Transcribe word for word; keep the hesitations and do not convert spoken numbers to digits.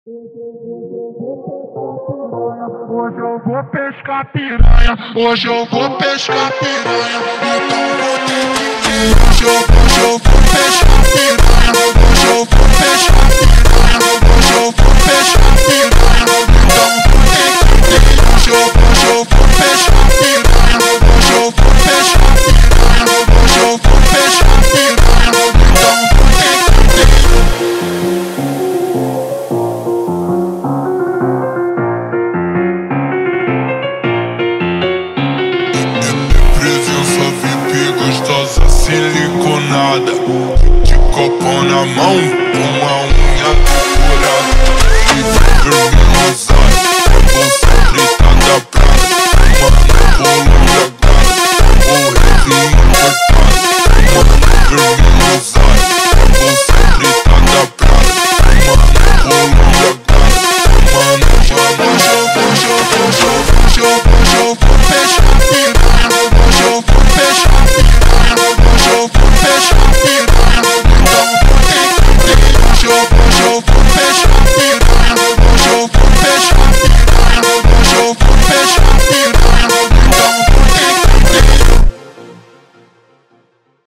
Hoje eu vou pescar piranha, hoje eu vou pescar piranha, então vou ter que ver. Hoje eu, hoje eu vou pescar piranha, hoje eu vou pescar piranha, hoje eu vou pescar piranha, então vou ter que ver. Hoje eu, hoje eu vou pescar piranha, hoje eu vou pescar piranha, hoje eu vou pescar piranha, então vou ter que ver. Presença V I P gostosa siliconada, de copo na mão, com a unha perfurada.